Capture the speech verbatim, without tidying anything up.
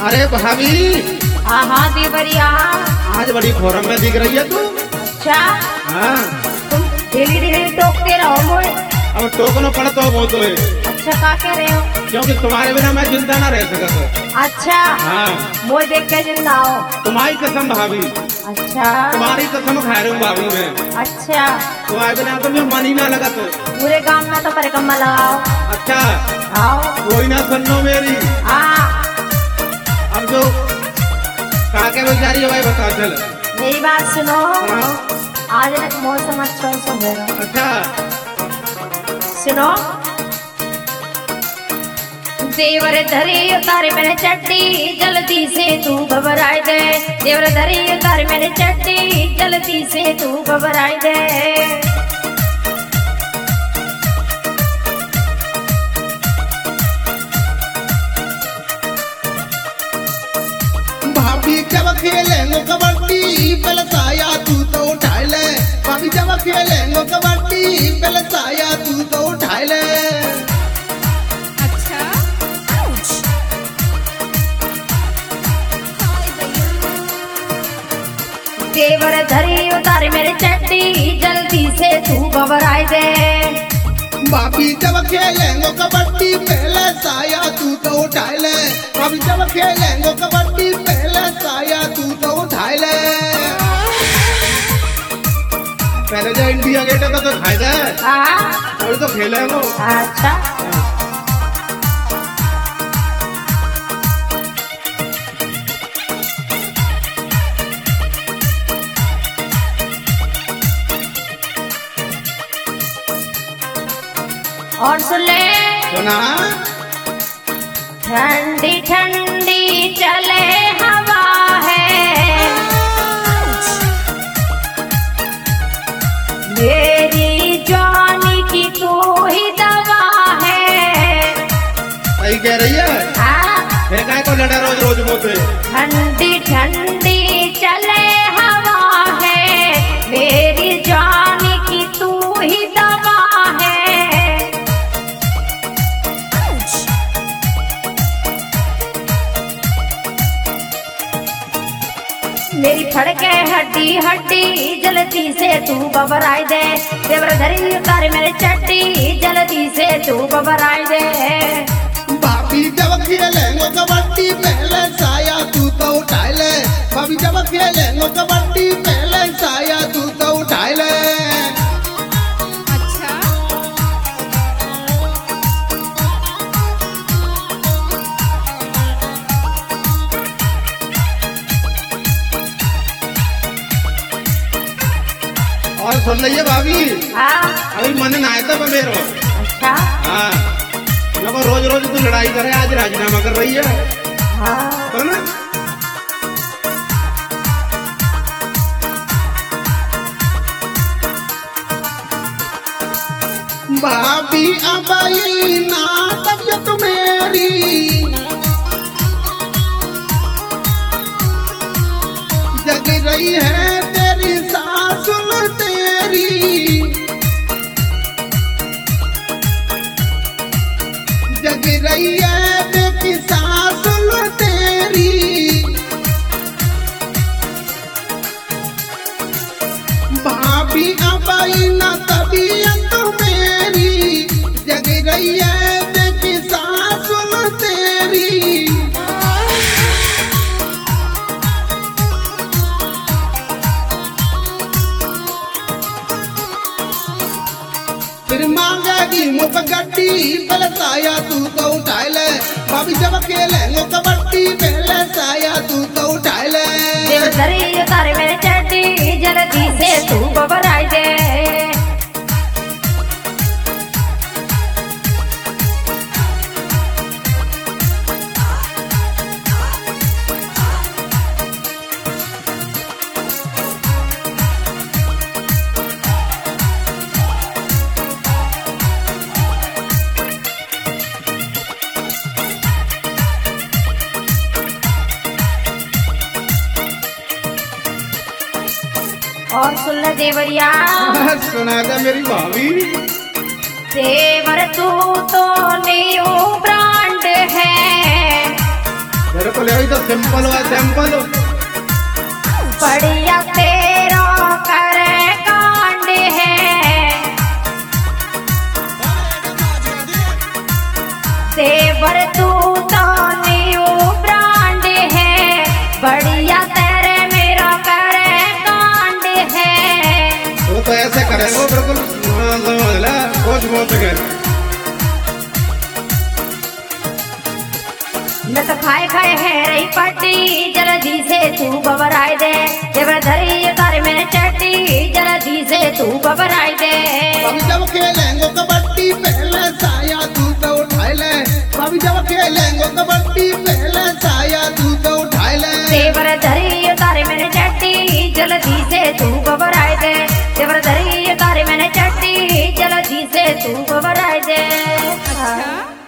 अरे भाभी। हाँ हाँ देवरिया। आज बड़ी फोरम में दिख रही है तू। अच्छा। हाँ। तुम डेली डेली टोकते रहो मोए। अब टोकना पड़ता हो वो तो है। अच्छा क्या कह रहे हो? क्योंकि तुम्हारे बिना मैं जिंदा ना रह सकता। अच्छा। हाँ। मोए देख के जिंदा हो। तुम्हारी कसम भाभी। अच्छा। तुम्हारी कसम खा रही हूँ भाभी मैं। अच्छा। तुम्हारे बिना तो मैं मन ही ना लगा तो। पूरे गांव में तो परिक्रमा लगाओ। अच्छा। आओ। कोई ना सुनो मेरी। हाँ। अब जो काके बेचारी है भाई बता चल। मेरी बात सुनो। हाँ। आज ना मौसम अच्छा है सुबह। अच्छा। सुनो। देवर धरी उतारे मैंने चट्टी जल्दी से तू घबराए दे। देवर धरी उतारे मैंने चट्टी जल्दी से तू घबराए दे। भाभी जब खेलेंगे कबड्डी पहले साया तू तो उठा ले। भाभी जब खेलेंगे कबड्डी पहले साया तू तो उठा ले। देवर धरी उतारे मेरे चट्टी जल्दी से तू घबराए दे। भाभी जब खेलेंगे कबड्डी पहले साया तू तो उठा ले। भाभी जब खेलेंगे कबड्डी पहले साया तू तो उठा ले। पहले जो इंडिया गेट का तो फायदा है। हाँ। और तो खेले वो। अच्छा। और सुन ले। सुना। ठंडी ठंडी चले हवा है मेरी जानी की तू ही दवा है। सही कह रही है। हाँ। फिर काय को लड़ा रोज रोज मुझसे। ठंडी ठंडी चले हवा है मेरी जानी की तू ही दवा है। मेरी फड़के हड्डी हड्डी जल्दी से तू घबराए दे। देवर धरी उतारे मेरे चट्टी जल्दी से तू घबराए दे। भाभी जब खेलेंगे कबड्डी पहले साया तू तो उठा ले। भाभी जब खेलेंगे कबड्डी पहले साया तू तो उठा ले। और सुन लीजिए भाभी। हाँ। अभी मन ना आया था मेरे। अच्छा। हाँ। देखो रोज रोज तू लड़ाई करे आज राजीनामा कर रही है। हाँ। तो ना। भाभी अब ना तबियत मेरी जग रही है तेरी सासुन तेरी। जग रही है तेरी सासुन तेरी। भाभी अब ना तबियत मेरी जग रही है तेरी सासुन तेरी। फिर मांगेगी मुझ गड्डी पहले साया तू तो उठा ले। भाभी जब खेलेंगे कबड्डी पहले साया तू तो उठा ले। देवर धरी उतारे मेरे चट्टी जल्दी से तू घबराए दे। और सुन ले देवरिया। सुना था मेरी भाभी। देवर तू तो न्यू ब्रांड है मेरे को ले तो सिंपल हुआ सिंपल। बढ़िया तेरा करे कांड है, देवर तू तो न्यू ब्रांड है, बढ़िया तेरे मेरा करे कांड है। वो तो ऐसे करेंगे बिल्कुल समझ ले, कुछ बोल सके न तो खाए खाए है रही पट्टी, जल्दी से तू घबराए दे, देवर धरी तारे मैंने चट्टी, जल्दी से तू घबराए दे। कभी जब खेलेंगे कबड्डी पहले साया तू तो उठाए ले, कभी जब खेलेंगे कबड्डी पहले साया तू तो उठाए ले।